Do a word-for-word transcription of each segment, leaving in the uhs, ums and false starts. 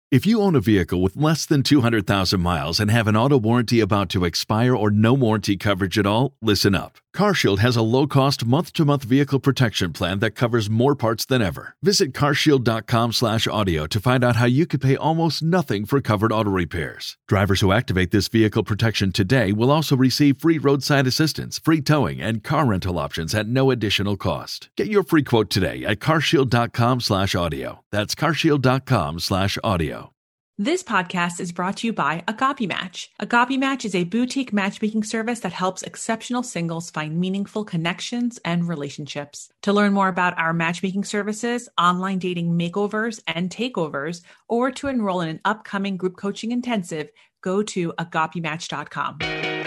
If you own a vehicle with less than two hundred thousand miles and have an auto warranty about to expire or no warranty coverage at all, listen up. CarShield has a low-cost month-to-month vehicle protection plan that covers more parts than ever. Visit carshield.com slash audio to find out how you could pay almost nothing for covered auto repairs. Drivers who activate this vehicle protection today will also receive free roadside assistance, free towing, and car rental options at no additional cost. Get your free quote today at carshield.com slash audio. That's carshield.com slash audio. This podcast is brought to you by Agape Match. Agape Match is a boutique matchmaking service that helps exceptional singles find meaningful connections and relationships. To learn more about our matchmaking services, online dating makeovers and takeovers, or to enroll in an upcoming group coaching intensive, go to agape match dot com.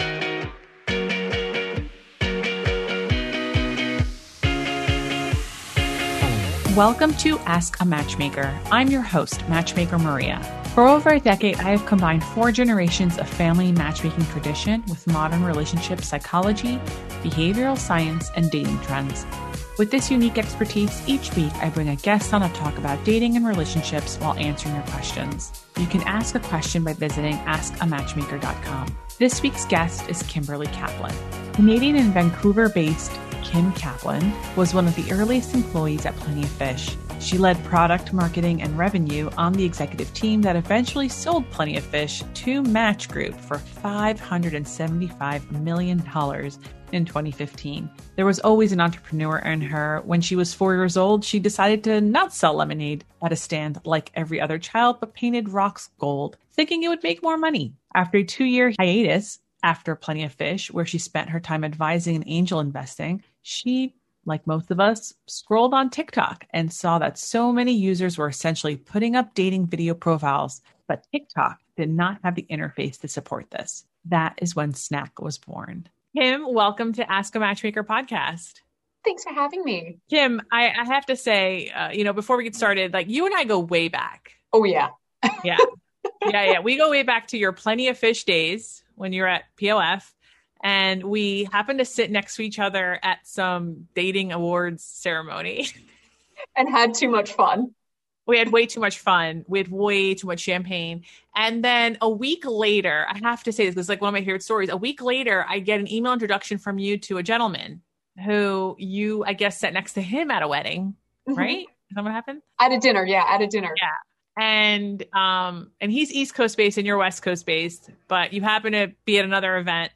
Welcome to Ask a Matchmaker. I'm your host, Matchmaker Maria. For over a decade, I have combined four generations of family matchmaking tradition with modern relationship psychology, behavioral science, and dating trends. With this unique expertise, each week I bring a guest on to talk about dating and relationships while answering your questions. You can ask a question by visiting ask a matchmaker dot com. This week's guest is Kimberly Kaplan. Canadian and Vancouver-based Kim Kaplan was one of the earliest employees at Plenty of Fish. She led product marketing and revenue on the executive team that eventually sold Plenty of Fish to Match Group for five hundred seventy-five million dollars in twenty fifteen. There was always an entrepreneur in her. When she was four years old, she decided to not sell lemonade at a stand like every other child, but painted rocks gold, thinking it would make more money. After a two-year hiatus, after Plenty of Fish, where she spent her time advising and angel investing, she, like most of us, scrolled on TikTok and saw that so many users were essentially putting up dating video profiles, but TikTok did not have the interface to support this. That is when Snap was born. Kim, welcome to Ask a Matchmaker podcast. Thanks for having me. Kim, I, I have to say, uh, you know, before we get started, like you and I go way back. Oh, yeah. Yeah. Yeah, yeah. We go way back to your Plenty of Fish days when you were at P O F. And we happened to sit next to each other at some dating awards ceremony. And had too much fun. We had way too much fun. We had way too much champagne. And then a week later, I have to say this, this is like one of my favorite stories. A week later, I get an email introduction from you to a gentleman who you, I guess, sat next to him at a wedding, mm-hmm. right? Is that what happened? At a dinner, yeah, at a dinner. Yeah. And um, and he's East Coast based and you're West Coast based, but you happen to be at another event.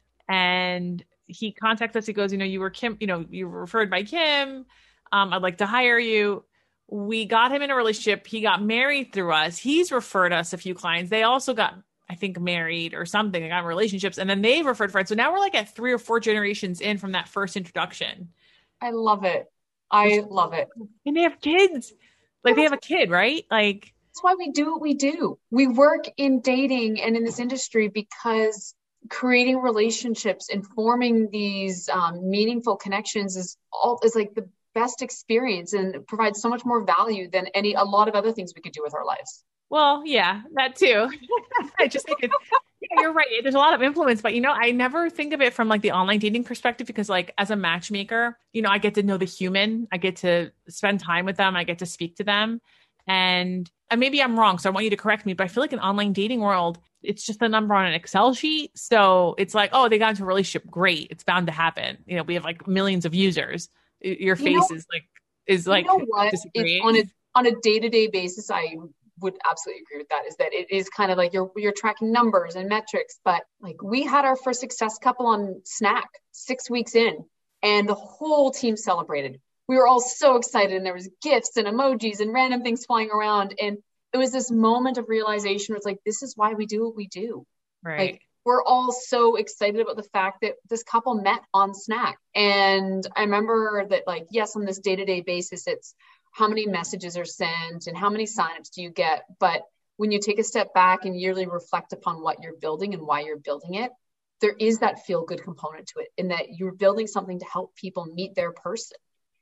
And he contacts us. He goes, you know, you were Kim, you know, you were referred by Kim. Um, I'd like to hire you. We got him in a relationship. He got married through us. He's referred us a few clients. They also got, I think, married or something. They got in relationships and then they referred friends. So now we're like at three or four generations in from that first introduction. I love it. I love it. And they have kids. Like they have a kid, right? Like that's why we do what we do. We work in dating and in this industry because creating relationships and forming these um, meaningful connections is all is like the best experience and provides so much more value than any a lot of other things we could do with our lives. Well, yeah, that too. I just think it's, yeah, you're right. There's a lot of influence, but you know, I never think of it from like the online dating perspective because like as a matchmaker, you know, I get to know the human, I get to spend time with them, I get to speak to them. And, and maybe I'm wrong, so I want you to correct me, but I feel like in online dating world, it's just a number on an Excel sheet. So it's like, oh, they got into a relationship. Great. It's bound to happen. You know, we have like millions of users. Your face you know, is like, is like, you know what? It's on a, on a day-to-day basis, I would absolutely agree with that, is that it is kind of like you're, you're tracking numbers and metrics, but like we had our first success couple on Snack six weeks in and the whole team celebrated. We were all so excited and there was gifts and emojis and random things flying around. And it was this moment of realization where it's like, this is why we do what we do. Right. Like, we're all so excited about the fact that this couple met on Snack. And I remember that like, yes, on this day-to-day basis, it's how many messages are sent and how many signups do you get? But when you take a step back and yearly reflect upon what you're building and why you're building it, there is that feel-good component to it in that you're building something to help people meet their person.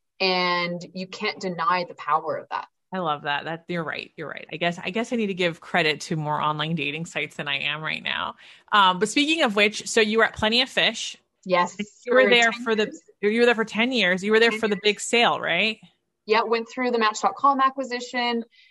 And you can't deny the power of that. I love that. That you're right. You're right. I guess, I guess I need to give credit to more online dating sites than I am right now. Um, but speaking of which, so you were at Plenty of Fish. Yes. You were there for the, you were there for ten years. You were there for the big sale, right? Yeah. Went through the Match dot com acquisition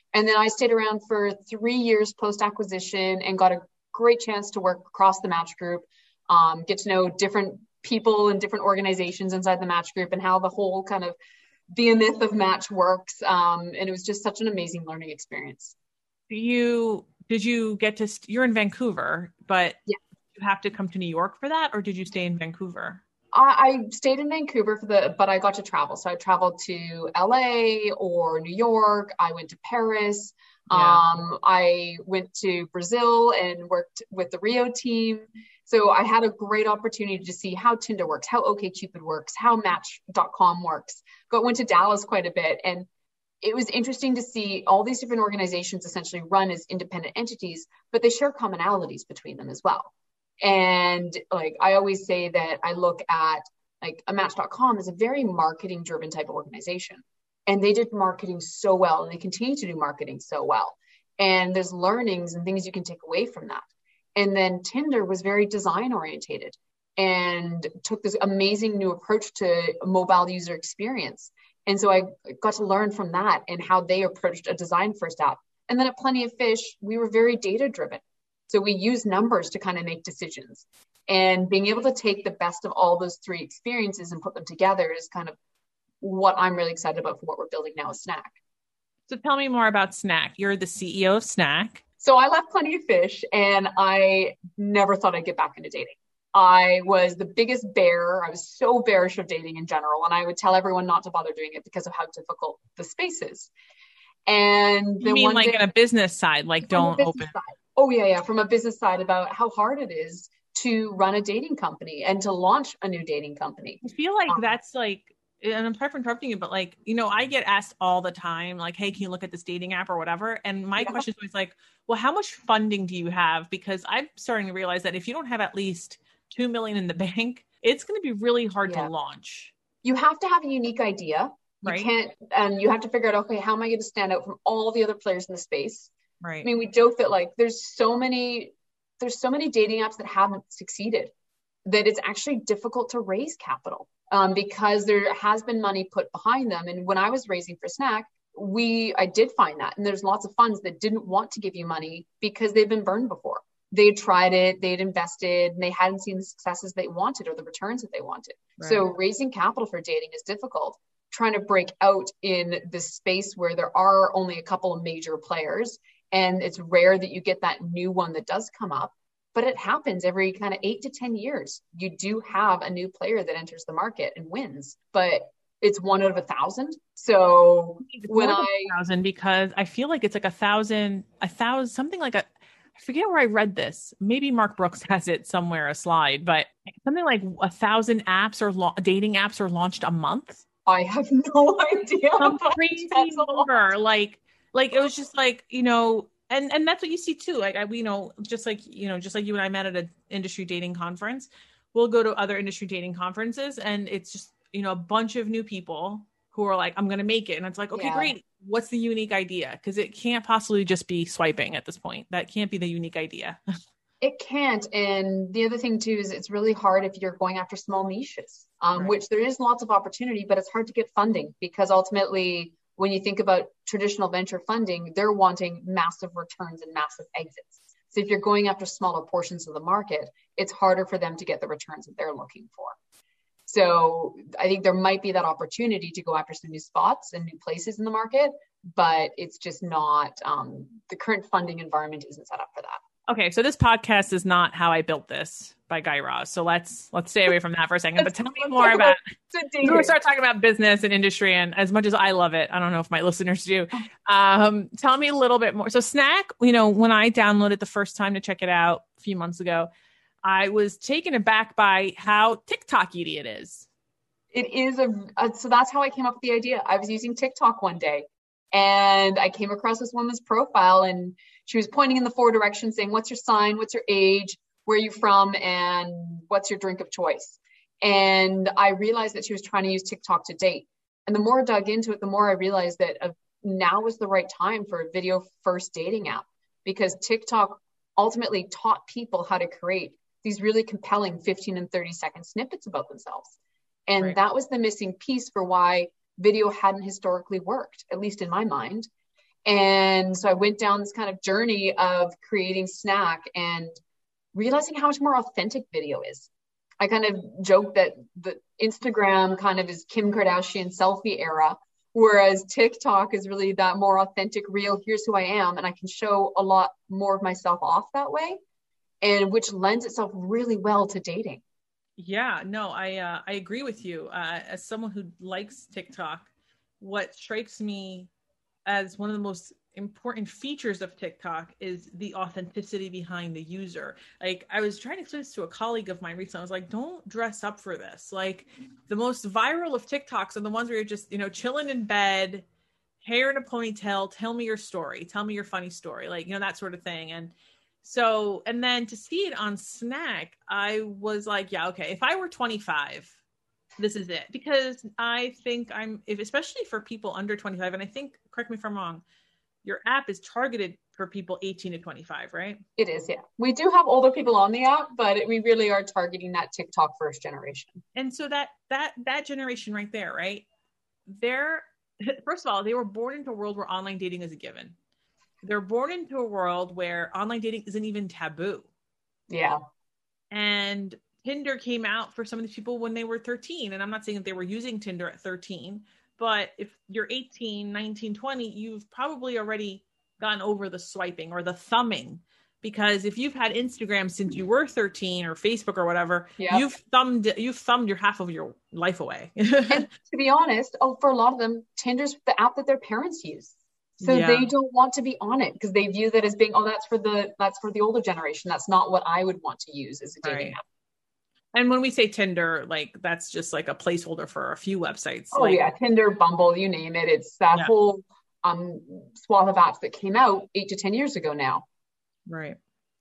And then I stayed around for three years post-acquisition and got a great chance to work across the Match Group, um, get to know different people and different organizations inside the Match Group and how the whole kind of behemoth of Match works. Um, and it was just such an amazing learning experience. You, did you get to, st- you're in Vancouver, but yeah. you have to come to New York for that, or did you stay in Vancouver? I, I stayed in Vancouver for the, but I got to travel. So I traveled to L A or New York. I went to Paris. Yeah. Um, I went to Brazil and worked with the Rio team. So I had a great opportunity to see how Tinder works, how OkCupid works, how Match dot com works. Got went to Dallas quite a bit, and it was interesting to see all these different organizations essentially run as independent entities, but they share commonalities between them as well. And like I always say that I look at like a Match dot com as a very marketing driven type of organization. And they did marketing so well, and they continue to do marketing so well. And there's learnings and things you can take away from that. And then Tinder was very design orientated and took this amazing new approach to mobile user experience. And so I got to learn from that and how they approached a design first app. And then at Plenty of Fish, we were very data driven. So we use numbers to kind of make decisions, and being able to take the best of all those three experiences and put them together is kind of what I'm really excited about for what we're building now with Snack. So tell me more about Snack. You're the C E O of Snack. So I left Plenty of Fish, and I never thought I'd get back into dating. I was the biggest bear. I was so bearish of dating in general. And I would tell everyone not to bother doing it because of how difficult the space is. And you mean like day, on a business side, like don't open. Side. Oh yeah, yeah. From a business side about how hard it is to run a dating company and to launch a new dating company. I feel like um, that's like, and I'm sorry for interrupting you, but like, you know, I get asked all the time, like, hey, can you look at this dating app or whatever? And my yeah. question is always like, well, how much funding do you have? Because I'm starting to realize that if you don't have at least two million in the bank, it's going to be really hard yeah. to launch. You have to have a unique idea. You right. can't, and um, you have to figure out, okay, how am I going to stand out from all the other players in the space? Right. I mean, we joke that like, there's so many, there's so many dating apps that haven't succeeded that it's actually difficult to raise capital. Um, because there has been money put behind them. And when I was raising for Snack, we, I did find that. And there's lots of funds that didn't want to give you money because they've been burned before. They tried it, they'd invested, and they hadn't seen the successes they wanted or the returns that they wanted. Right. So raising capital for dating is difficult. Trying to break out in this space where there are only a couple of major players, and it's rare that you get that new one that does come up. But it happens every kind of eight to ten years. You do have a new player that enters the market and wins, but it's one out of a thousand. So it's when I a thousand, because I feel like it's like a thousand, a thousand, something like a, I forget where I read this. Maybe Mark Brooks has it somewhere, a slide, but something like a thousand apps or lo- dating apps are launched a month. I have no idea. Some crazy number. Like, like it was just like, you know, And and that's what you see too. Like I, you know, just like, you know, just like you and I met at an industry dating conference, we'll go to other industry dating conferences, and it's just, you know, a bunch of new people who are like, I'm going to make it. And it's like, okay, yeah. great. What's the unique idea? Because it can't possibly just be swiping at this point. That can't be the unique idea. It can't. And the other thing too, is it's really hard if you're going after small niches, um, right. which there is lots of opportunity, but it's hard to get funding because ultimately, when you think about traditional venture funding, they're wanting massive returns and massive exits. So if you're going after smaller portions of the market, it's harder for them to get the returns that they're looking for. So I think there might be that opportunity to go after some new spots and new places in the market, but it's just not, um, the current funding environment isn't set up for that. Okay, so this podcast is not How I Built This by Guy Raz. So let's let's stay away from that for a second. But tell me more about, we're going to start talking about business and industry. And as much as I love it, I don't know if my listeners do. Um, tell me a little bit more. So Snack, you know, when I downloaded the first time to check it out a few months ago, I was taken aback by how TikTok-y it is. It is. a, a So that's how I came up with the idea. I was using TikTok one day, and I came across this woman's profile, and she was pointing in the four directions saying, what's your sign? What's your age? Where are you from? And what's your drink of choice? And I realized that she was trying to use TikTok to date. And the more I dug into it, the more I realized that uh, now was the right time for a video first dating app, because TikTok ultimately taught people how to create these really compelling fifteen and thirty second snippets about themselves. And right. that was the missing piece for why video hadn't historically worked, at least in my mind. And so I went down this kind of journey of creating Snack and realizing how much more authentic video is. I kind of joke that the Instagram kind of is Kim Kardashian selfie era, whereas TikTok is really that more authentic, real, here's who I am. And I can show a lot more of myself off that way, and which lends itself really well to dating. Yeah, no, I, uh, I agree with you. Uh, as someone who likes TikTok, what strikes me as one of the most important features of TikTok is the authenticity behind the user. Like, I was trying to explain this to a colleague of mine recently. I was like, don't dress up for this. Like, the most viral of TikToks are the ones where you're just, you know, chilling in bed, hair in a ponytail, tell me your story, tell me your funny story, like, you know, that sort of thing. And so, and then to see it on Snack, I was like, yeah, okay, if I were twenty-five, this is it. Because I think I'm, if, especially for people under twenty-five, and I think, correct me if I'm wrong, your app is targeted for people eighteen to twenty-five, right? It is, yeah. We do have older people on the app, but we really are targeting that TikTok first generation. And so that, that, that generation right there, right? They're, first of all, they were born into a world where online dating is a given. They're born into a world where online dating isn't even taboo. Yeah. And Tinder came out for some of these people when they were thirteen. And I'm not saying that they were using Tinder at thirteen, but if you're eighteen, nineteen, twenty, you've probably already gotten over the swiping or the thumbing. Because if you've had Instagram since you were thirteen, or Facebook or whatever, yep. you've thumbed, you've thumbed your half of your life away. And to be honest, oh, for a lot of them, Tinder's the app that their parents use. So yeah. they don't want to be on it because they view that as being, oh, that's for the, that's for the older generation. That's not what I would want to use as a dating right. app. And when we say Tinder, like, that's just like a placeholder for a few websites. Oh like, yeah. Tinder, Bumble, you name it. It's that yeah. whole um, swath of apps that came out eight to ten years ago now. Right.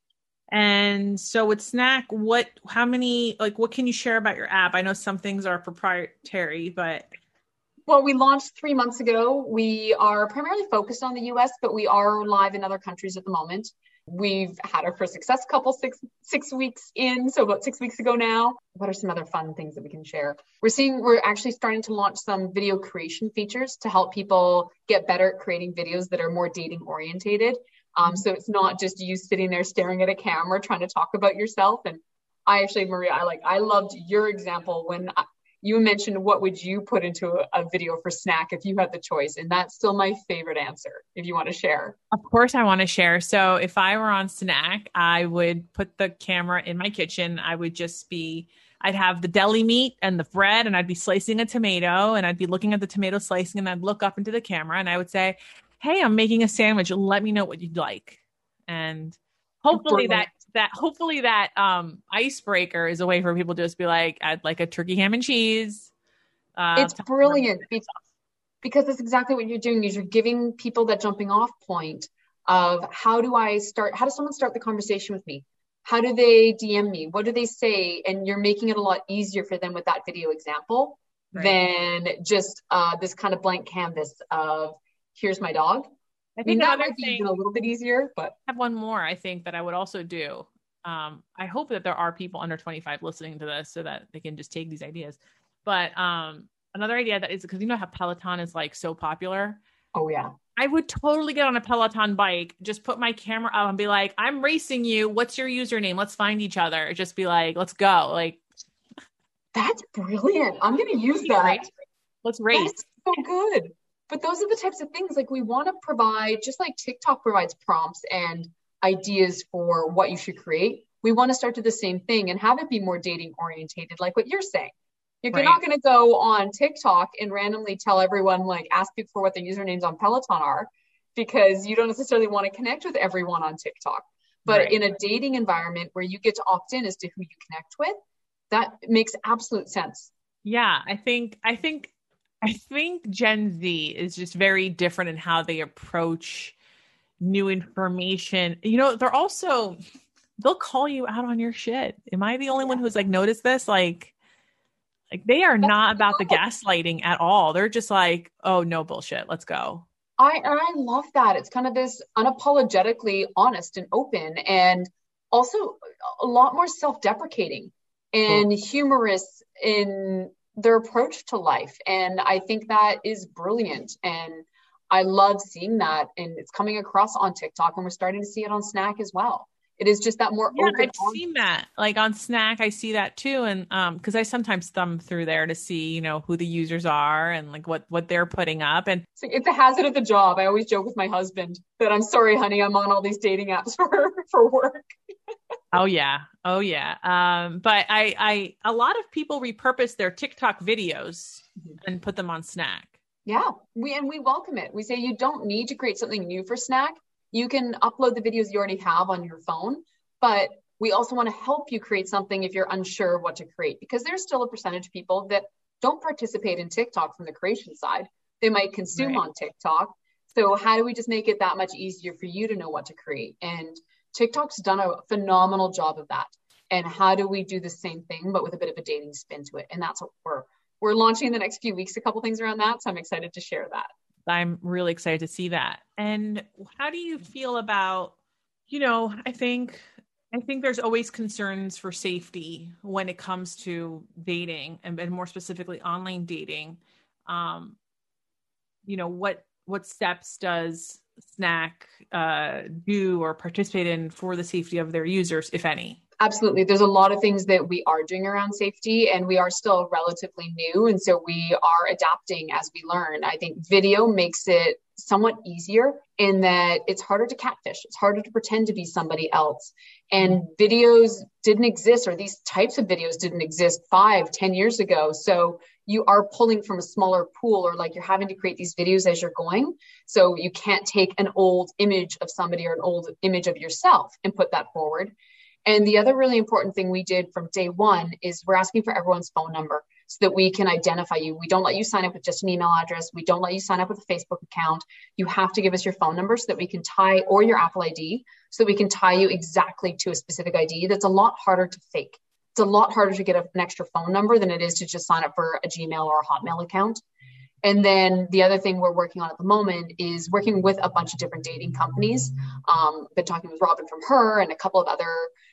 And so with Snack, what, how many, like, what can you share about your app? I know some things are proprietary, but. Well, we launched three months ago. We are primarily focused on the U S, but we are live in other countries at the moment. We've had our first success couple six six weeks in, so about six weeks ago now. What are some other fun things that we can share? We're seeing, we're actually starting to launch some video creation features to help people get better at creating videos that are more dating orientated. Um, so it's not just you sitting there staring at a camera trying to talk about yourself. And I actually, Maria, I like, I loved your example when I, you mentioned what would you put into a, a video for Snack if you had the choice. And that's still my favorite answer, if you want to share. Of course I want to share. So if I were on Snack, I would put the camera in my kitchen. I would just be, I'd have the deli meat and the bread, and I'd be slicing a tomato, and I'd be looking at the tomato slicing, and I'd look up into the camera and I would say, hey, I'm making a sandwich. Let me know what you'd like. And hopefully Brilliant. that that hopefully that um icebreaker is a way for people to just be like, I'd like a turkey ham and cheese. Uh, it's brilliant because, because that's exactly what you're doing is you're giving people that jumping off point of how do I start, how does someone start the conversation with me? How do they D M me? What do they say? And you're making it a lot easier for them with that video example right. than just uh, this kind of blank canvas of here's my dog. I think I mean, that might be even a little bit easier, but I have one more, I think, that I would also do. Um, I hope that there are people under twenty-five listening to this so that they can just take these ideas. But um, another idea that is, because you know how Peloton is like so popular. Oh yeah. I would totally get on a Peloton bike, just put my camera up and be like, I'm racing you. What's your username? Let's find each other. Just be like, let's go. Like, that's brilliant. I'm going to use that. Let's race. That's so good. But those are the types of things like we want to provide, just like TikTok provides prompts and ideas for what you should create. We want to start to do the same thing and have it be more dating orientated, like what you're saying. You're right. not going to go on TikTok and randomly tell everyone, like, ask people for what their usernames on Peloton are, because you don't necessarily want to connect with everyone on TikTok. But right. in a dating environment where you get to opt in as to who you connect with, that makes absolute sense. Yeah, I think, I think, I think Gen Z is just very different in how they approach new information. You know, they're also, they'll call you out on your shit. Am I the only one who's like noticed this? Like, like they are That's not about cool. the gaslighting at all. They're just like, oh, no bullshit. Let's go. I, I love that. It's kind of this unapologetically honest and open, and also a lot more self-deprecating and cool. humorous in their approach to life. And I think that is brilliant. And I love seeing that. And it's coming across on TikTok, and we're starting to see it on Snack as well. It is just that more Yeah, open. I've on- seen that. Like on Snack, I see that too. And um, because I sometimes thumb through there to see, you know, who the users are and like what what they're putting up. And it's a hazard of the job. I always joke with my husband that I'm sorry, honey, I'm on all these dating apps for for work. Oh yeah. Oh yeah. Um, but I I a lot of people repurpose their TikTok videos mm-hmm. and put them on Snack. Yeah, we and we welcome it. We say you don't need to create something new for Snack. You can upload the videos you already have on your phone, but we also want to help you create something if you're unsure of what to create, because there's still a percentage of people that don't participate in TikTok from the creation side. They might consume right. on TikTok. So how do we just make it that much easier for you to know what to create? And TikTok's done a phenomenal job of that. And how do we do the same thing, but with a bit of a dating spin to it? And that's what we're we're launching in the next few weeks, a couple things around that. So I'm excited to share that. I'm really excited to see that. And how do you feel about, you know, I think, I think there's always concerns for safety when it comes to dating and, and more specifically online dating. Um, you know, what, what steps does Snack uh, do or participate in for the safety of their users, if any? Absolutely. There's a lot of things that we are doing around safety, and we are still relatively new. And so we are adapting as we learn. I think video makes it somewhat easier in that it's harder to catfish. It's harder to pretend to be somebody else. And videos didn't exist, or these types of videos didn't exist five, ten years ago. So you are pulling from a smaller pool, or like you're having to create these videos as you're going. So you can't take an old image of somebody or an old image of yourself and put that forward. And the other really important thing we did from day one is we're asking for everyone's phone number so that we can identify you. We don't let you sign up with just an email address. We don't let you sign up with a Facebook account. You have to give us your phone number so that we can tie, or your Apple I D, so we can tie you exactly to a specific I D. That's a lot harder to fake. It's a lot harder to get an extra phone number than it is to just sign up for a Gmail or a Hotmail account. And then the other thing we're working on at the moment is working with a bunch of different dating companies. Um, been talking with Robin from Her and a couple of other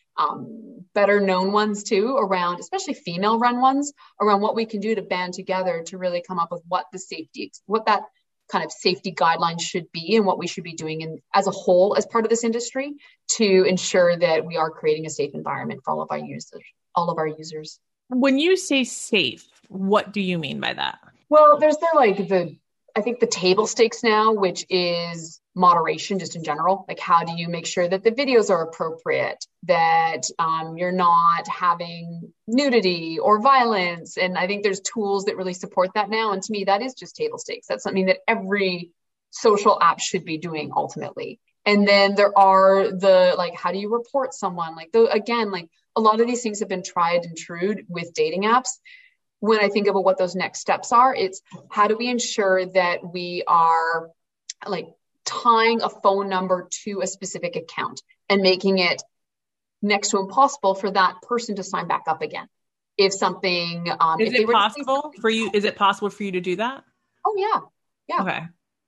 um, better known ones too, around, especially female run ones, around what we can do to band together to really come up with what the safety, what that kind of safety guidelines should be and what we should be doing in, as a whole, as part of this industry, to ensure that we are creating a safe environment for all of our users, all of our users. When you say safe, what do you mean by that? Well, there's the like the, I think the table stakes now, which is moderation just in general. Like, how do you make sure that the videos are appropriate, that um, you're not having nudity or violence? And I think there's tools that really support that now. And to me, that is just table stakes. That's something that every social app should be doing ultimately. And then there are the, like, how do you report someone? Like, the, again, like a lot of these things have been tried and true with dating apps. When I think about what those next steps are, it's how do we ensure that we are like tying a phone number to a specific account and making it next to impossible for that person to sign back up again. If something, um, is if it they were possible for you? Is it possible for you to do that? Oh yeah. Yeah. Okay.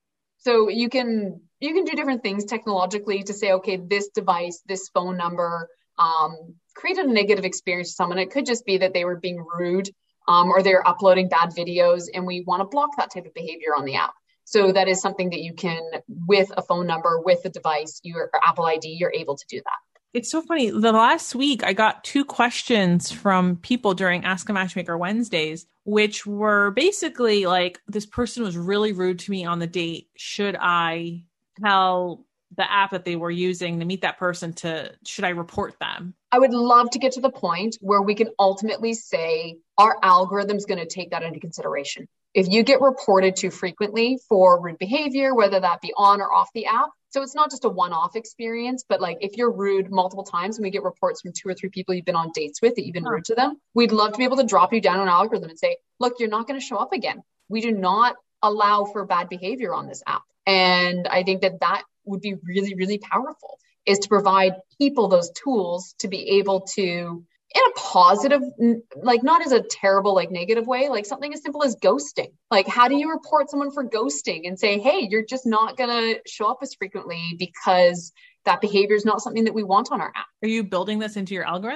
So you can, you can do different things technologically to say, okay, this device, this phone number, um, create a negative experience for someone. It could just be that they were being rude, um, or they're uploading bad videos, and we want to block that type of behavior on the app. So that is something that you can, with a phone number, with a device, your Apple I D, you're able to do that. It's so funny. The last week, I got two questions from people during Ask a Matchmaker Wednesdays, which were basically like, this person was really rude to me on the date. Should I tell the app that they were using to meet that person to, should I report them? I would love to get to the point where we can ultimately say our algorithm's going to take that into consideration. If you get reported too frequently for rude behavior, whether that be on or off the app, so it's not just a one-off experience, but like if you're rude multiple times and we get reports from two or three people you've been on dates with that you've been rude to them, we'd love to be able to drop you down an algorithm and say, look, you're not going to show up again. We do not allow for bad behavior on this app. And I think that that would be really, really powerful, is to provide people those tools to be able to, in a positive, like not as a terrible, like negative way, like something as simple as ghosting. Like, how do you report someone for ghosting and say, hey, you're just not going to show up as frequently because that behavior is not something that we want on our app? Are you building this into your algorithm?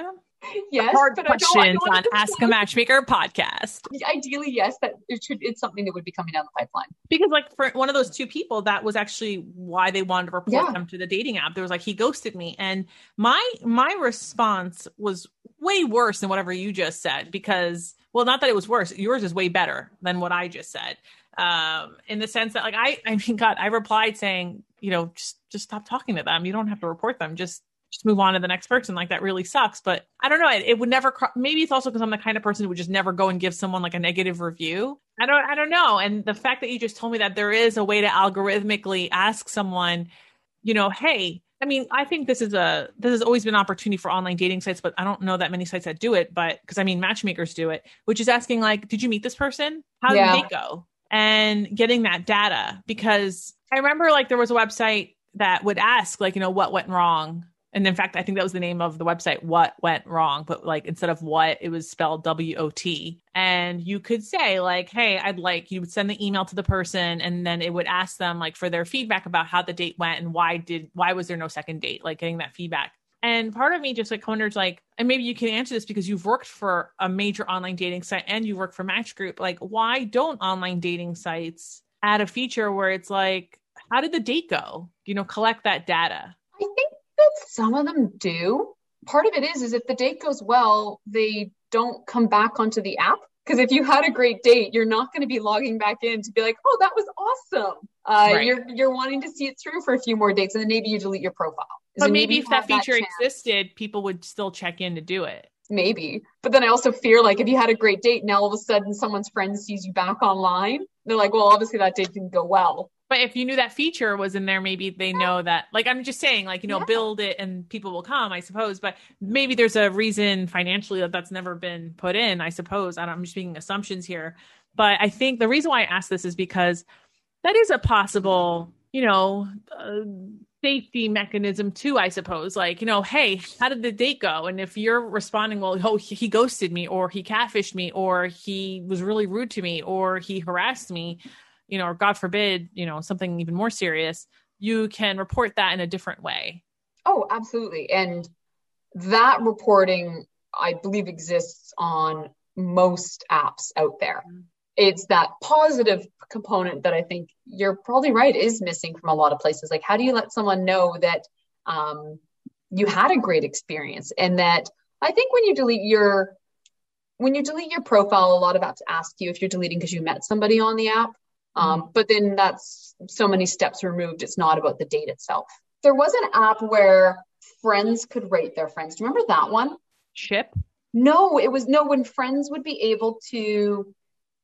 Yes, Hard but I don't, I questions don't on Ask a Matchmaker podcast. Ideally, yes, that it should, it's something that would be coming down the pipeline. Because like for one of those two people, that was actually why they wanted to report Yeah. them to the dating app. There was like, he ghosted me. And my, my response was way worse than whatever you just said, because, well, not that it was worse. Yours is way better than what I just said. Um, in the sense that like, I, I mean, God, I replied saying, you know, just, just stop talking to them. You don't have to report them. Just, just move on to the next person. Like that really sucks. But I don't know. It, it would never, cro- maybe it's also because I'm the kind of person who would just never go and give someone like a negative review. I don't, I don't know. And the fact that you just told me that there is a way to algorithmically ask someone, you know, hey, I mean, I think this is a, this has always been an opportunity for online dating sites, but I don't know that many sites that do it, but because I mean, matchmakers do it, which is asking like, did you meet this person? How Yeah. did they go? And getting that data, because I remember like there was a website that would ask like, you know, what went wrong? And in fact, I think that was the name of the website, What Went Wrong, but like instead of what, it was spelled W O T. And you could say like, hey, I'd like, you would send the email to the person and then it would ask them like for their feedback about how the date went and why did, why was there no second date, like getting that feedback. And part of me just like wonders like, and maybe you can answer this because you've worked for a major online dating site and you work for Match Group. Like, why don't online dating sites add a feature where it's like, how did the date go? You know, collect that data. I think that some of them do. Part of it is, is if the date goes well, they don't come back onto the app. Because if you had a great date, you're not going to be logging back in to be like, oh, that was awesome. Uh, Right. You're you're wanting to see it through for a few more dates, and then maybe you delete your profile. But So maybe you if that have feature chance. existed, people would still check in to do it. Maybe. But then I also fear like if you had a great date, now all of a sudden someone's friend sees you back online. They're like, well, obviously that date didn't go well. But if you knew that feature was in there, maybe they know that, like, I'm just saying, like, you know, Yeah. build it and people will come, I suppose. But maybe there's a reason financially that that's never been put in, I suppose. I don't, I'm just making assumptions here. But I think the reason why I ask this is because that is a possible, you know, uh, safety mechanism too, I suppose. Like, you know, hey, how did the date go? And if you're responding, well, oh, he, he ghosted me, or he catfished me, or he was really rude to me, or he harassed me, you know, or God forbid, you know, something even more serious, you can report that in a different way. Oh, absolutely. And that reporting, I believe, exists on most apps out there. It's that positive component that I think you're probably right is missing from a lot of places. Like, how do you let someone know that um, you had a great experience? And that I think when you delete your when you delete your profile, a lot of apps ask you if you're deleting because you met somebody on the app. Um, mm-hmm. But then that's so many steps removed. It's not about the date itself. There was an app where friends could rate their friends. Do you remember that one? Ship? No, it was no, when friends would be able to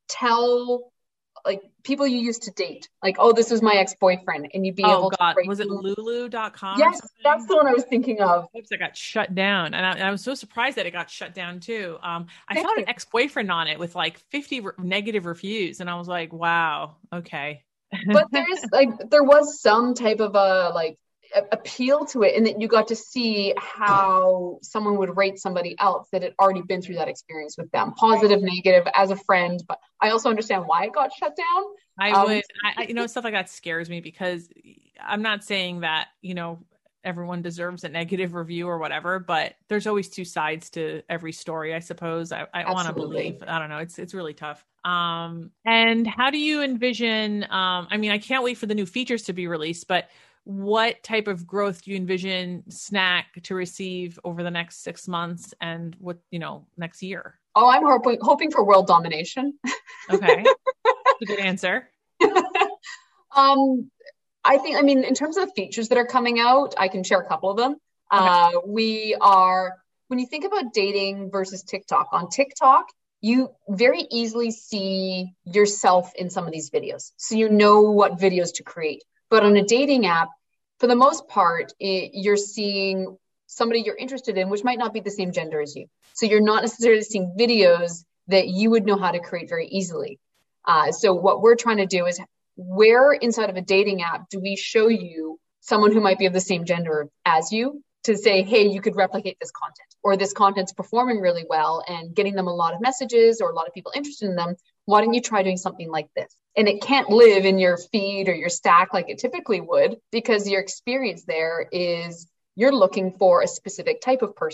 tell like people you used to date, like, oh, this was my ex-boyfriend, and you'd be oh, able God. to rate was it them. lulu dot com? Yes, that's the one I was thinking of. Oops, it got shut down. And I, and I was so surprised that it got shut down too. Um, I found an ex-boyfriend on it with like fifty re- negative reviews. And I was like, wow, okay. But there's like, there was some type of a like a- appeal to it, in that you got to see how someone would rate somebody else that had already been through that experience with them, positive, negative, as a friend. But I also understand why it got shut down. I Um, would, I, I- you know, stuff like that scares me, because I'm not saying that, you know, everyone deserves a negative review or whatever, but there's always two sides to every story, I suppose. I, I want to Absolutely. believe, I don't know. It's, it's really tough. Um, and how do you envision, um, I mean, I can't wait for the new features to be released, but what type of growth do you envision Snack to receive over the next six months and what, you know, next year? Oh, I'm hoping, hoping for world domination. Okay. That's a good answer. um, I think, I mean, in terms of the features that are coming out, I can share a couple of them. Okay. Uh, we are, when you think about dating versus TikTok, on TikTok, you very easily see yourself in some of these videos. So you know what videos to create. But on a dating app, for the most part, it, you're seeing somebody you're interested in, which might not be the same gender as you. So you're not necessarily seeing videos that you would know how to create very easily. Uh, so what we're trying to do is, where inside of a dating app do we show you someone who might be of the same gender as you, to say, hey, you could replicate this content, or this content's performing really well and getting them a lot of messages or a lot of people interested in them. Why don't you try doing something like this? And it can't live in your feed or your stack like it typically would, because your experience there is you're looking for a specific type of person.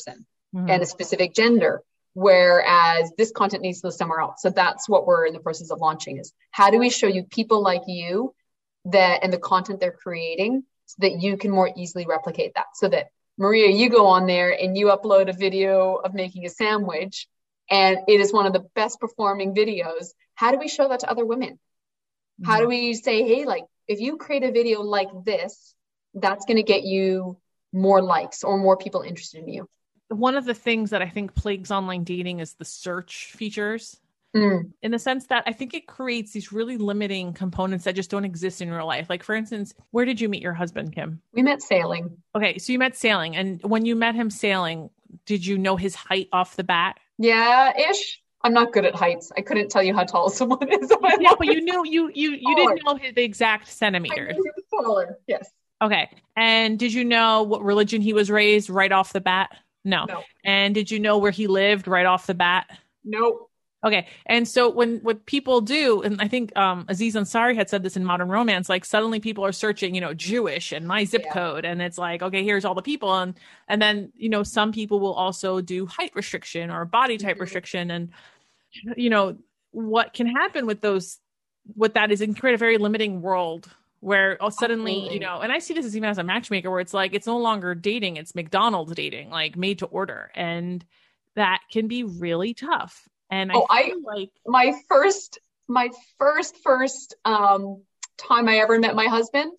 mm-hmm. and a specific gender, whereas this content needs to live somewhere else. So that's what we're in the process of launching is how do we show you people like you that and the content they're creating so that you can more easily replicate that. So that Maria, you go on there and you upload a video of making a sandwich and it is one of the best performing videos. How do we show that to other women? Mm-hmm. How do we say, hey, like if you create a video like this, that's going to get you more likes or more people interested in you. One of the things that I think plagues online dating is the search features. Mm. In the sense that I think it creates these really limiting components that just don't exist in real life. Like, for instance, where did you meet your husband, Kim? We met sailing. Okay. So you met sailing. And when you met him sailing, did you know his height off the bat? Yeah, ish. I'm not good at heights. I couldn't tell you how tall someone is. Yeah, but you knew, you you you didn't know his, the exact centimeters. I knew he was taller, yes. Okay. And did you know what religion he was raised right off the bat? No. No. And did you know where he lived right off the bat? Nope. Okay. And so when, what people do, and I think um, Aziz Ansari had said this in Modern Romance, like suddenly people are searching, you know, Jewish and my zip yeah. code. And it's like, okay, here's all the people. And, and then, you know, some people will also do height restriction or body type mm-hmm. restriction. And, you know, what can happen with those, what that is, it can create a very limiting world where oh, suddenly, Absolutely. you know, and I see this as even as a matchmaker where it's like, it's no longer dating, it's McDonald's dating, like made to order. And that can be really tough. And I oh, feel I, like my first, my first, first um, time I ever met my husband,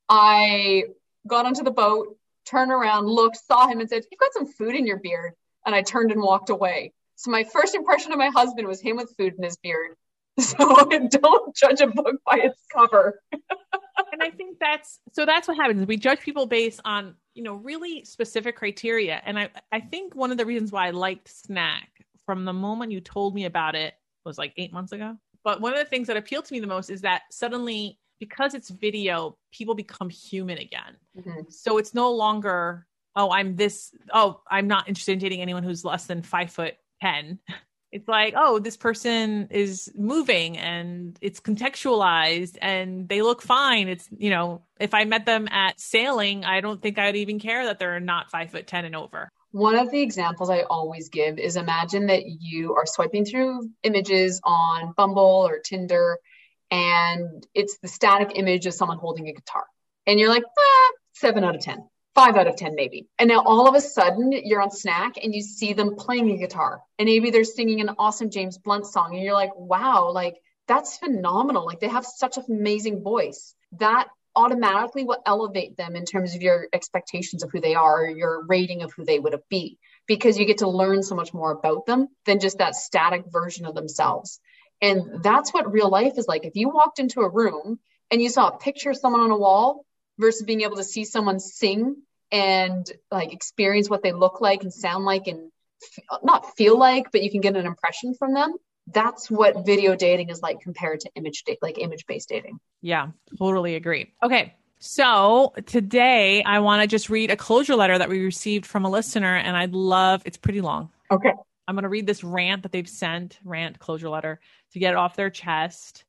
I got onto the boat, turned around, looked, saw him and said, you've got some food in your beard. And I turned and walked away. So my first impression of my husband was him with food in his beard. So don't judge a book by its cover. And I think that's, so that's what happens. We judge people based on, you know, really specific criteria. And I, I think one of the reasons why I liked Snack from the moment you told me about it was like eight months ago. But one of the things that appealed to me the most is that suddenly, because it's video, people become human again. Mm-hmm. So it's no longer, oh, I'm this, oh, I'm not interested in dating anyone who's less than five foot ten. It's like, oh, this person is moving and it's contextualized and they look fine. It's, you know, if I met them at sailing, I don't think I'd even care that they're not five foot ten and over. One of the examples I always give is imagine that you are swiping through images on Bumble or Tinder, and it's the static image of someone holding a guitar. And you're like, ah, seven out of ten, five out of ten, maybe. And now all of a sudden you're on Snack and you see them playing a guitar and maybe they're singing an awesome James Blunt song. And you're like, wow, like that's phenomenal. Like they have such an amazing voice. That automatically will elevate them in terms of your expectations of who they are, or your rating of who they would be, because you get to learn so much more about them than just that static version of themselves. And that's what real life is like. If you walked into a room and you saw a picture of someone on a wall versus being able to see someone sing and like experience what they look like and sound like and f- not feel like, but you can get an impression from them. That's what video dating is like compared to image date, like image-based dating. Yeah, totally agree. Okay. So today I want to just read a closure letter that we received from a listener, and I'd love, it's pretty long. Okay. I'm going to read this rant that they've sent, rant closure letter, to get it off their chest.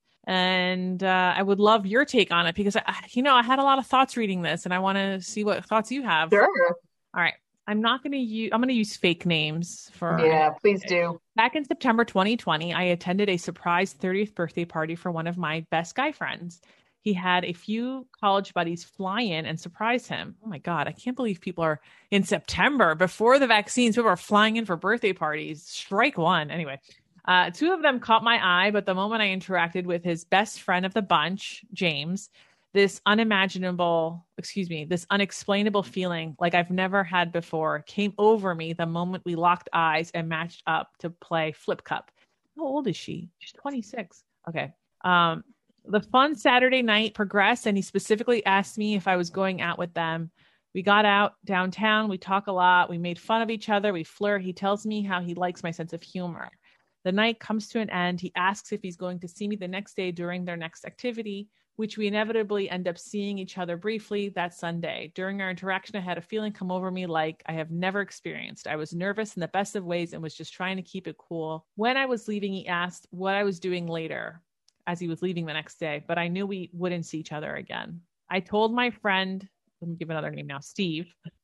And uh, I would love your take on it because, I, you know, I had a lot of thoughts reading this and I want to see what thoughts you have. Sure. All right. I'm not going to use, I'm going to use fake names for. Yeah, please do. Back in September twenty twenty, I attended a surprise thirtieth birthday party for one of my best guy friends. He had a few college buddies fly in and surprise him. Oh my God, I can't believe people are in September before the vaccines. People are flying in for birthday parties. Strike one. Anyway, uh, two of them caught my eye, but the moment I interacted with his best friend of the bunch, James, this unimaginable, excuse me, this unexplainable feeling like I've never had before came over me the moment we locked eyes and matched up to play Flip Cup. How old is she? She's twenty-six. Okay. Um, the fun Saturday night progressed, and he specifically asked me if I was going out with them. We got out downtown. We talk a lot. We made fun of each other. We flirt. He tells me how he likes my sense of humor. The night comes to an end. He asks if he's going to see me the next day during their next activity, which we inevitably end up seeing each other briefly that Sunday. During our interaction, I had a feeling come over me like I have never experienced. I was nervous in the best of ways and was just trying to keep it cool. When I was leaving, he asked what I was doing later as he was leaving the next day, but I knew we wouldn't see each other again. I told my friend, let me give another name now, Steve,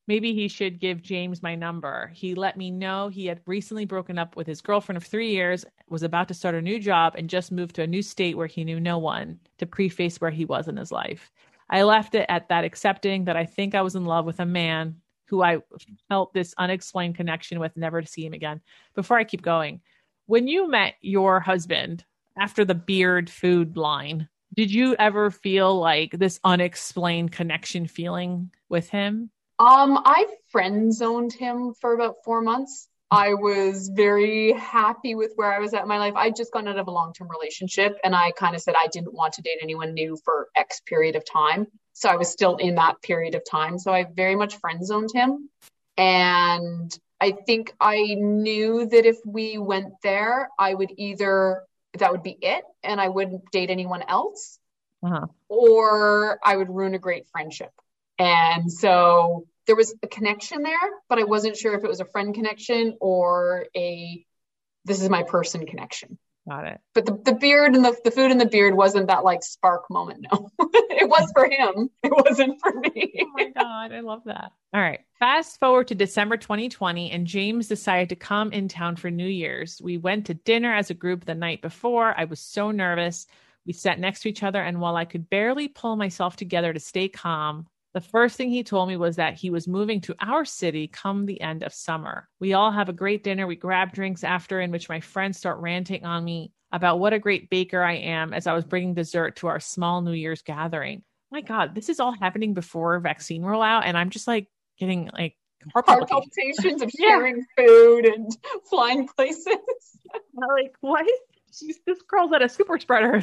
Maybe he should give James my number. He let me know he had recently broken up with his girlfriend of three years, was about to start a new job, and just moved to a new state where he knew no one, to preface where he was in his life. I left it at that, accepting that I think I was in love with a man who I felt this unexplained connection with, never to see him again. Before I keep going, when you met your husband after the beard food line, did you ever feel like this unexplained connection feeling with him? Um, I friend zoned him for about four months. I was very happy with where I was at in my life. I'd just gotten out of a long-term relationship, and I kind of said I didn't want to date anyone new for X period of time. So I was still in that period of time. So I very much friend zoned him. And I think I knew that if we went there, I would either, that would be it, and I wouldn't date anyone else, uh-huh. or I would ruin a great friendship. And so there was a connection there, but I wasn't sure if it was a friend connection or a, this is my person connection. Got it. But the, the beard and the, the food and the beard wasn't that like spark moment. No, it was for him. It wasn't for me. Oh my God. I love that. All right. Fast forward to December twenty twenty, and James decided to come in town for New Year's. We went to dinner as a group the night before. I was so nervous. We sat next to each other, and while I could barely pull myself together to stay calm, the first thing he told me was that he was moving to our city come the end of summer. We all have a great dinner. We grab drinks after, in which my friends start ranting on me about what a great baker I am as I was bringing dessert to our small New Year's gathering. My God, this is all happening before vaccine rollout, and I'm just like getting like heart palpitations, palpitations of sharing yeah. food and flying places. Like, what? She's, this girl's at a super spreader.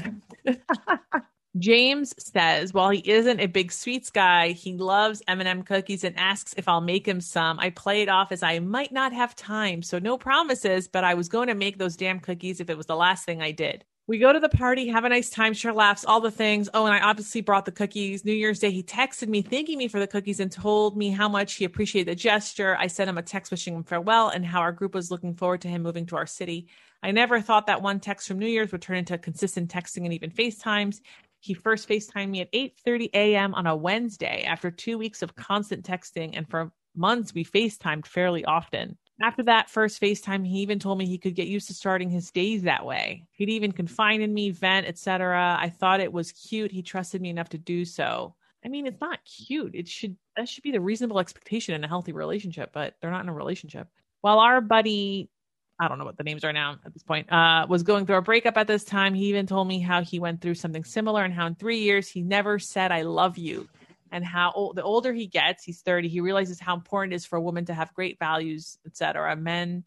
James says, while he isn't a big sweets guy, he loves M and M cookies and asks if I'll make him some. I play it off as I might not have time, so no promises, but I was going to make those damn cookies if it was the last thing I did. We go to the party, have a nice time, share laughs, all the things. Oh, and I obviously brought the cookies. New Year's Day, he texted me thanking me for the cookies and told me how much he appreciated the gesture. I sent him a text wishing him farewell and how our group was looking forward to him moving to our city. I never thought that one text from New Year's would turn into consistent texting and even FaceTimes. He first FaceTimed me at eight thirty a.m. on a Wednesday after two weeks of constant texting, and for months we FaceTimed fairly often. After that first FaceTime, he even told me he could get used to starting his days that way. He'd even confide in me, vent, et cetera. I thought it was cute. He trusted me enough to do so. I mean, it's not cute. It should that should be the reasonable expectation in a healthy relationship, but they're not in a relationship. While our buddy, I don't know what the names are now at this point, uh, was going through a breakup at this time, he even told me how he went through something similar and how in three years he never said, I love you. And how old, the older he gets, he's thirty, he realizes how important it is for a woman to have great values, et cetera. Men,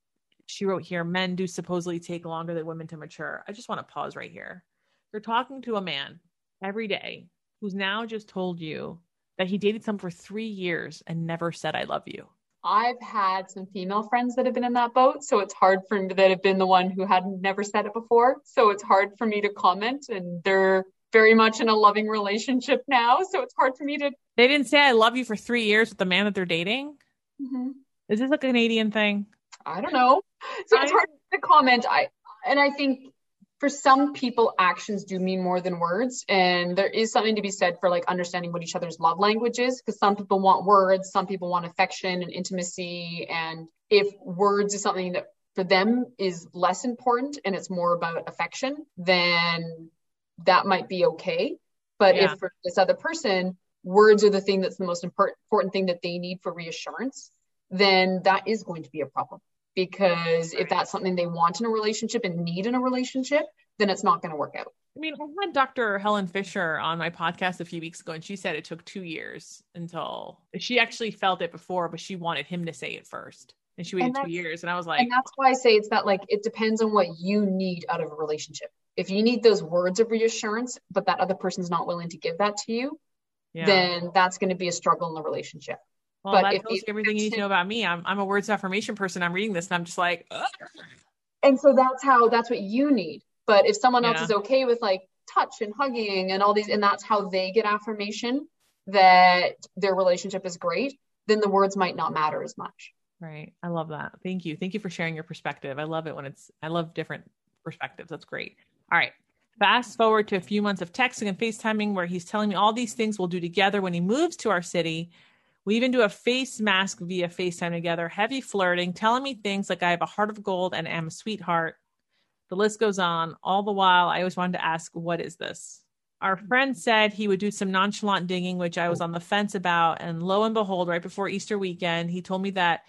she wrote here, men do supposedly take longer than women to mature. I just want to pause right here. You're talking to a man every day who's now just told you that he dated someone for three years and never said, I love you. I've had some female friends that have been in that boat, so it's hard for me that have been the one who had never said it before. So it's hard for me to comment, and they're very much in a loving relationship now. So it's hard for me to. They didn't say I love you for three years with the man that they're dating. Mm-hmm. Is this a Canadian thing? I don't know. So I... it's hard to comment. I and I think for some people, actions do mean more than words. And there is something to be said for like understanding what each other's love language is, because some people want words, some people want affection and intimacy. And if words is something that for them is less important and it's more about affection, then that might be okay. But yeah. if for this other person, words are the thing that's the most important, important thing that they need for reassurance, then that is going to be a problem. Because if that's something they want in a relationship and need in a relationship, then it's not going to work out. I mean, I had Doctor Helen Fisher on my podcast a few weeks ago, and she said it took two years until she actually felt it before, but she wanted him to say it first. And she waited two years. And I was like, and that's why I say it's that like, it depends on what you need out of a relationship. If you need those words of reassurance, but that other person's not willing to give that to you, yeah. then that's going to be a struggle in the relationship. Well, but that tells you everything you need to know about me. I'm I'm a words of affirmation person. I'm reading this and I'm just like, ugh. And so that's how, that's what you need. But if someone else yeah. is okay with like touch and hugging and all these, and that's how they get affirmation that their relationship is great, then the words might not matter as much. Right. I love that. Thank you. Thank you for sharing your perspective. I love it when it's, I love different perspectives. That's great. All right. Fast forward to a few months of texting and FaceTiming where he's telling me all these things we'll do together when he moves to our city. We even do a face mask via FaceTime together, heavy flirting, telling me things like I have a heart of gold and am a sweetheart. The list goes on. All the while, I always wanted to ask, what is this? Our friend said he would do some nonchalant digging, which I was on the fence about. And lo and behold, right before Easter weekend, he told me that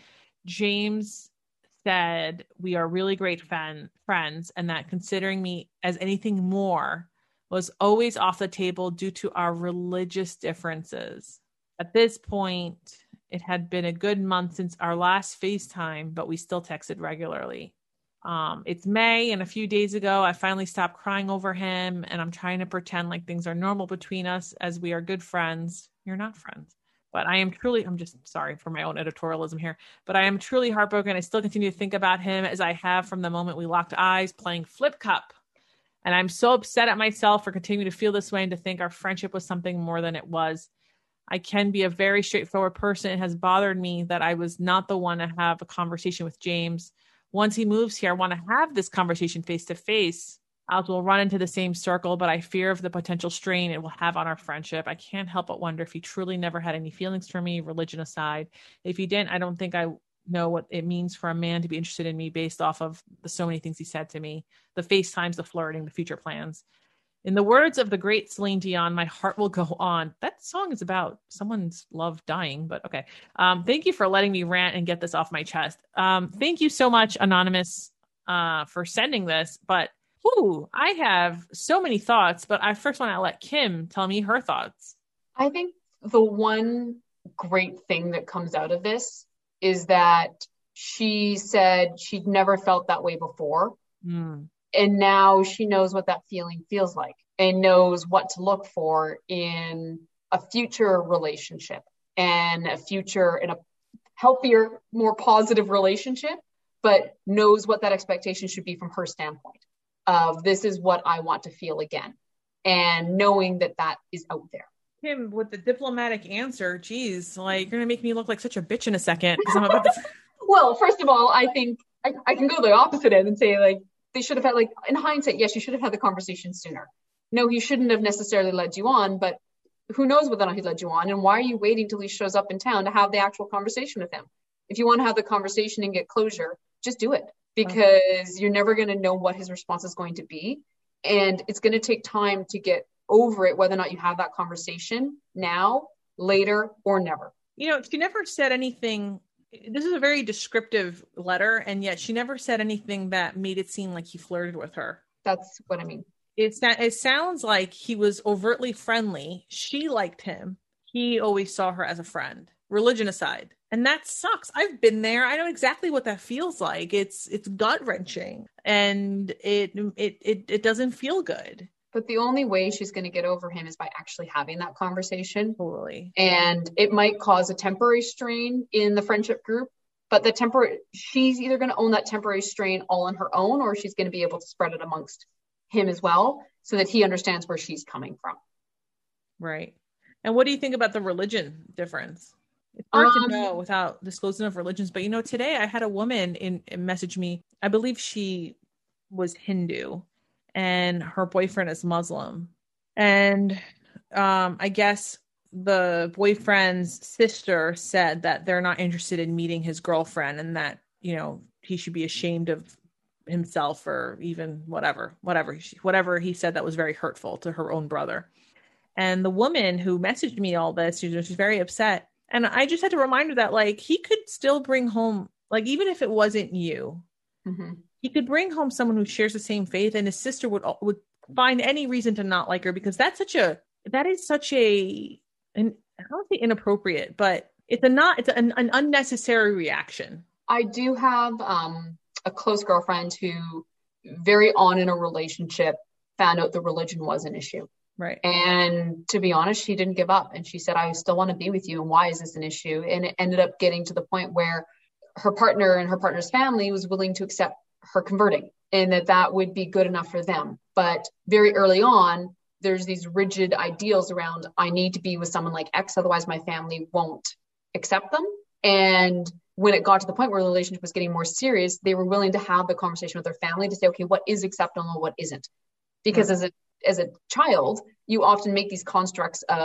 James said we are really great fan- friends and that considering me as anything more was always off the table due to our religious differences. At this point, it had been a good month since our last FaceTime, but we still texted regularly. Um, it's May, and a few days ago, I finally stopped crying over him, and I'm trying to pretend like things are normal between us as we are good friends. You're not friends. But I am truly, I'm just sorry for my own editorialism here, but I am truly heartbroken. I still continue to think about him as I have from the moment we locked eyes playing Flip Cup. And I'm so upset at myself for continuing to feel this way and to think our friendship was something more than it was. I can be a very straightforward person. It has bothered me that I was not the one to have a conversation with James. Once he moves here, I want to have this conversation face to face. Else we'll run into the same circle, but I fear of the potential strain it will have on our friendship. I can't help but wonder if he truly never had any feelings for me, religion aside. If he didn't, I don't think I know what it means for a man to be interested in me based off of the so many things he said to me, the FaceTimes, the flirting, the future plans. In the words of the great Celine Dion, my heart will go on. That song is about someone's love dying, but okay. Um, thank you for letting me rant and get this off my chest. Um, thank you so much, Anonymous, uh, for sending this. But whew, I have so many thoughts, but I first want to let Kim tell me her thoughts. I think the one great thing that comes out of this is that she said she'd never felt that way before. Mm. And now she knows what that feeling feels like and knows what to look for in a future relationship and a future in a healthier, more positive relationship, but knows what that expectation should be from her standpoint of this is what I want to feel again. And knowing that that is out there. Kim, with the diplomatic answer, geez, like you're going to make me look like such a bitch in a second. I'm about to... Well, first of all, I think I, I can go the opposite end and say like, they should have had, like, in hindsight, yes, you should have had the conversation sooner. No, he shouldn't have necessarily led you on, but who knows whether or not he led you on, and why are you waiting till he shows up in town to have the actual conversation with him? If you want to have the conversation and get closure, just do it, because okay. You're never going to know what his response is going to be, and it's going to take time to get over it, whether or not you have that conversation now, later, or never. You know, she never said anything. This is a very descriptive letter, and yet she never said anything that made it seem like he flirted with her. That's what I mean. It's not, it sounds like he was overtly friendly. She liked him. He always saw her as a friend, religion aside. And that sucks. I've been there. I know exactly what that feels like. It's it's gut wrenching, and it it it it doesn't feel good. But the only way she's going to get over him is by actually having that conversation. Totally. And it might cause a temporary strain in the friendship group, but the temporary, she's either going to own that temporary strain all on her own, or she's going to be able to spread it amongst him as well, so that he understands where she's coming from. Right. And what do you think about the religion difference? It's hard um, to know without disclosing of religions, but you know, today I had a woman in, in message me. I believe she was Hindu, and her boyfriend is Muslim. And um, I guess the boyfriend's sister said that they're not interested in meeting his girlfriend, and that, you know, he should be ashamed of himself, or even whatever, whatever, whatever he said that was very hurtful to her own brother. And the woman who messaged me all this, she's, she's very upset. And I just had to remind her that, like, he could still bring home, like, even if it wasn't you, mm-hmm. he could bring home someone who shares the same faith, and his sister would would find any reason to not like her, because that's such a, that is such a, an, I don't say inappropriate, but it's a not, it's an, an unnecessary reaction. I do have um, a close girlfriend who very on in a relationship found out the religion was an issue. Right. And to be honest, she didn't give up. And she said, I still want to be with you. And why is this an issue? And it ended up getting to the point where her partner and her partner's family was willing to accept her converting, and that that would be good enough for them. But very early on, there's these rigid ideals around, I need to be with someone like X, otherwise my family won't accept them. And when it got to the point where the relationship was getting more serious, they were willing to have the conversation with their family to say, okay, what is acceptable and what isn't? Because mm-hmm. as a as a child, you often make these constructs of,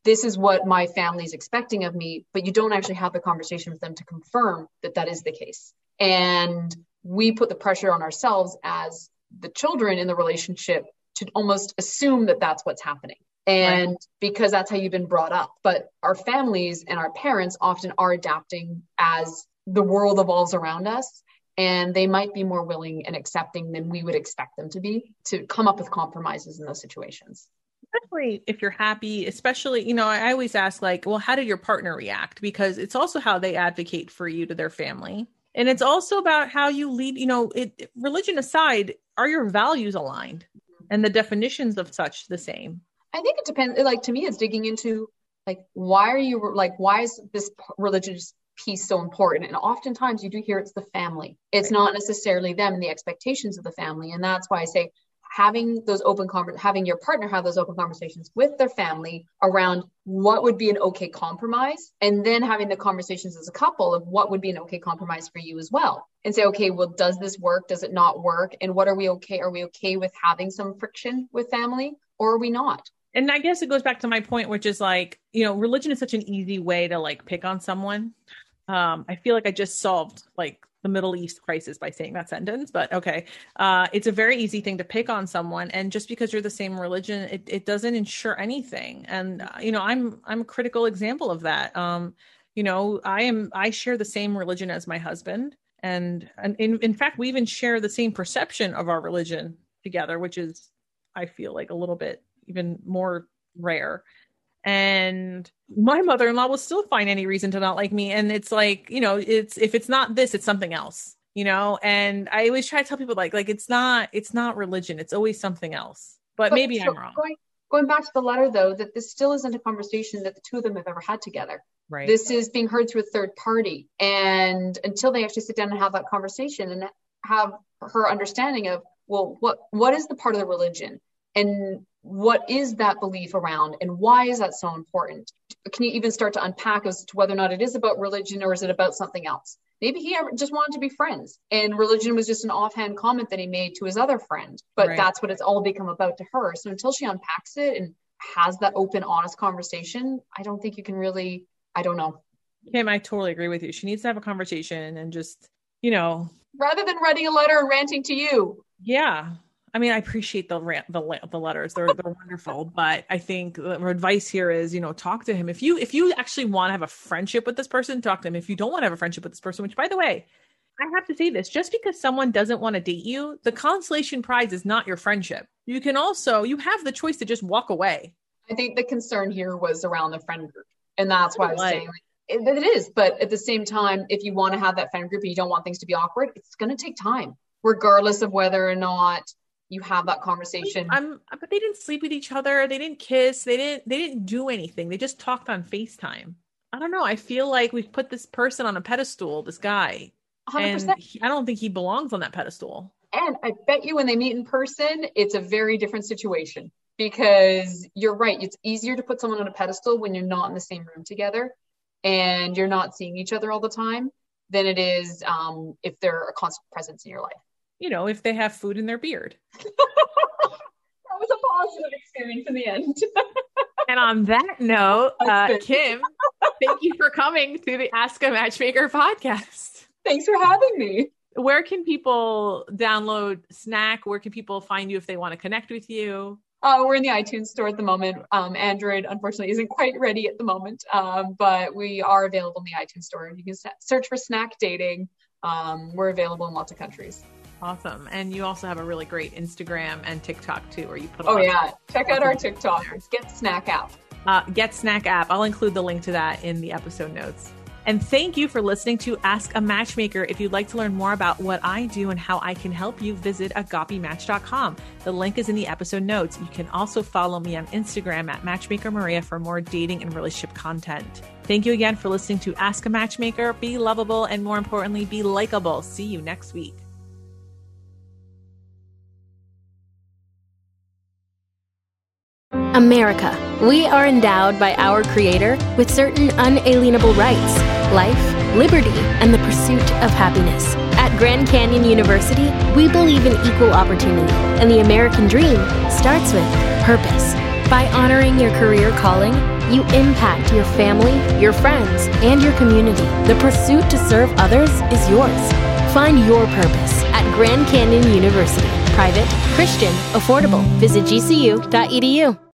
this is what my family is expecting of me, but you don't actually have the conversation with them to confirm that that is the case. And we put the pressure on ourselves as the children in the relationship to almost assume that that's what's happening. And right. because that's how you've been brought up. But our families and our parents often are adapting as the world evolves around us. And they might be more willing and accepting than we would expect them to be to come up with compromises in those situations. Especially if you're happy, especially, you know, I always ask like, well, how did your partner react? Because it's also how they advocate for you to their family. And it's also about how you lead, you know, it, religion aside, are your values aligned and the definitions of such the same? I think it depends. Like, to me, it's digging into like, why are you like, why is this religious piece so important? And oftentimes you do hear it's the family. It's not necessarily them and the expectations of the family. And that's why I say having those open conver- having your partner have those open conversations with their family around what would be an okay compromise, and then having the conversations as a couple of what would be an okay compromise for you as well, and say, okay, well, does this work? Does it not work? And what are we okay? Are we okay with having some friction with family, or are we not? And I guess it goes back to my point, which is like, you know, religion is such an easy way to like pick on someone. Um, I feel like I just solved like the Middle East crisis by saying that sentence, but okay. Uh, it's a very easy thing to pick on someone. And just because you're the same religion, it, it doesn't ensure anything. And, uh, you know, I'm, I'm a critical example of that. Um, you know, I am, I share the same religion as my husband. And, and in, in fact, we even share the same perception of our religion together, which is, I feel like a little bit even more rare. And my mother-in-law will still find any reason to not like me. And it's like, you know, it's, if it's not this, it's something else, you know? And I always try to tell people like, like, it's not, it's not religion. It's always something else, but, but maybe so I'm wrong. Going, going back to the letter though, that this still isn't a conversation that the two of them have ever had together. Right. This is being heard through a third party. And until they actually sit down and have that conversation and have her understanding of, well, what, what is the part of the religion? And what is that belief around, and why is that so important? Can you even start to unpack as to whether or not it is about religion, or is it about something else? Maybe he just wanted to be friends and religion was just an offhand comment that he made to his other friend, but right. that's what it's all become about to her. So until she unpacks it and has that open, honest conversation, I don't think you can really, I don't know. Kim, I totally agree with you. She needs to have a conversation and just, you know. Rather than writing a letter and ranting to you. Yeah. I mean, I appreciate the rant, the the letters; they're they're wonderful. But I think the advice here is, you know, talk to him. If you if you actually want to have a friendship with this person, talk to him. If you don't want to have a friendship with this person, which, by the way, I have to say this: just because someone doesn't want to date you, the consolation prize is not your friendship. You can also you have the choice to just walk away. I think the concern here was around the friend group, and that's why I was like, saying like, it, it is. But at the same time, if you want to have that friend group and you don't want things to be awkward, it's going to take time, regardless of whether or not you have that conversation. I'm, but they didn't sleep with each other. They didn't kiss. They didn't, they didn't do anything. They just talked on FaceTime. I don't know. I feel like we've put this person on a pedestal, this guy. one hundred percent. And he, I don't think he belongs on that pedestal. And I bet you when they meet in person, it's a very different situation, because you're right. It's easier to put someone on a pedestal when you're not in the same room together and you're not seeing each other all the time than it is um, if they're a constant presence in your life. You know, if they have food in their beard. That was a positive experience in the end. And on that note, uh, Kim, thank you for coming to the Ask a Matchmaker podcast. Thanks for having me. Where can people download Snack? Where can people find you if they want to connect with you? Uh, we're in the iTunes store at the moment. Um, Android, unfortunately, isn't quite ready at the moment, um, but we are available in the iTunes store. You can search for Snack Dating. Um, we're available in lots of countries. Awesome. And you also have a really great Instagram and TikTok too, where you put a Oh yeah. Check out our TikTok. It's Get Snack App. Uh, Get Snack App. I'll include the link to that in the episode notes. And thank you for listening to Ask a Matchmaker. If you'd like to learn more about what I do and how I can help you, visit agape match dot com. The link is in the episode notes. You can also follow me on Instagram at Matchmaker Maria for more dating and relationship content. Thank you again for listening to Ask a Matchmaker. Be lovable and, more importantly, be likable. See you next week. America. We are endowed by our Creator with certain unalienable rights: life, liberty, and the pursuit of happiness. At Grand Canyon University, we believe in equal opportunity, and the American dream starts with purpose. By honoring your career calling, you impact your family, your friends, and your community. The pursuit to serve others is yours. Find your purpose at Grand Canyon University. Private, Christian, affordable. Visit G C U dot E D U.